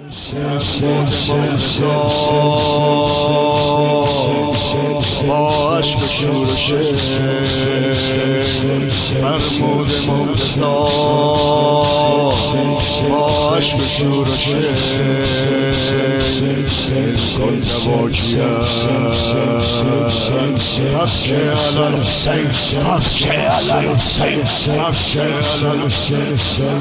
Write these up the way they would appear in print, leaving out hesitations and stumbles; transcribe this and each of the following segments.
با عشق شور و شیر فرمود مرتضی با عشق شور و شیر کن تواکیان فبکه علی الحسین فبکه علی الحسین فبکه علی الحسین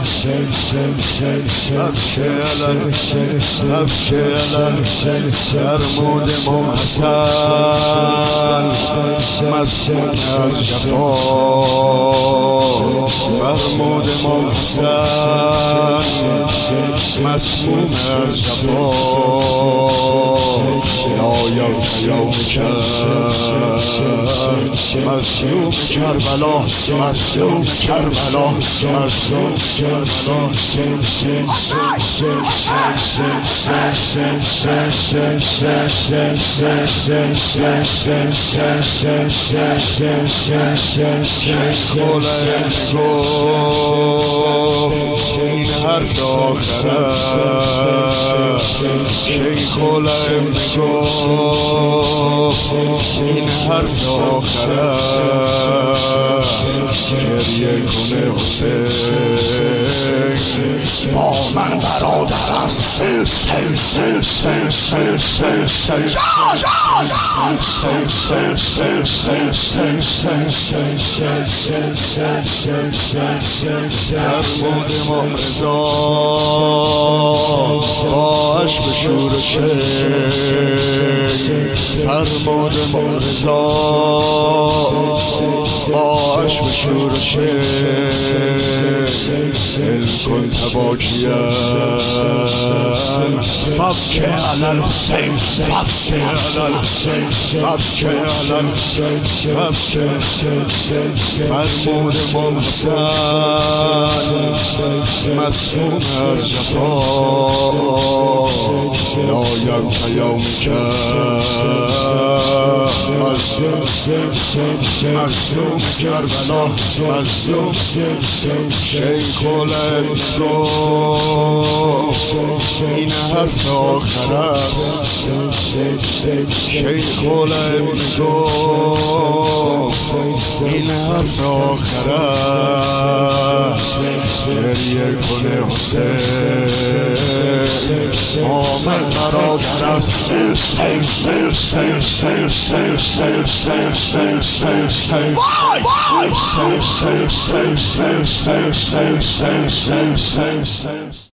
فبکه علی الحسین فبکه علی الحسین فرمود امام حسن مسموم از جفا فرمود امام حسن مسموم از جفا یایم یوم مظلوم کربلا مظلوم کربلا مظلوم کربلا خلق گفت این حرف آخر است شیخ خلق گفت این حرف آخر است گریه کنه حسین با من برادر است فرمود امام رضا با عشق شور و شیر فرمود امام رضا با عشق شور و شیر کن تواکیان فبکه علی الحسین فبکه علی الحسین فبکه علی الحسین فبکه فرمود امام حسن مسموم از جفا یایم یوم مظلوم کربلا مظلوم شیخ خلق گفت این حرف آخر است شیخ خلق گفت این حرف آخر است گریه کنه حسین آمد برادر است وای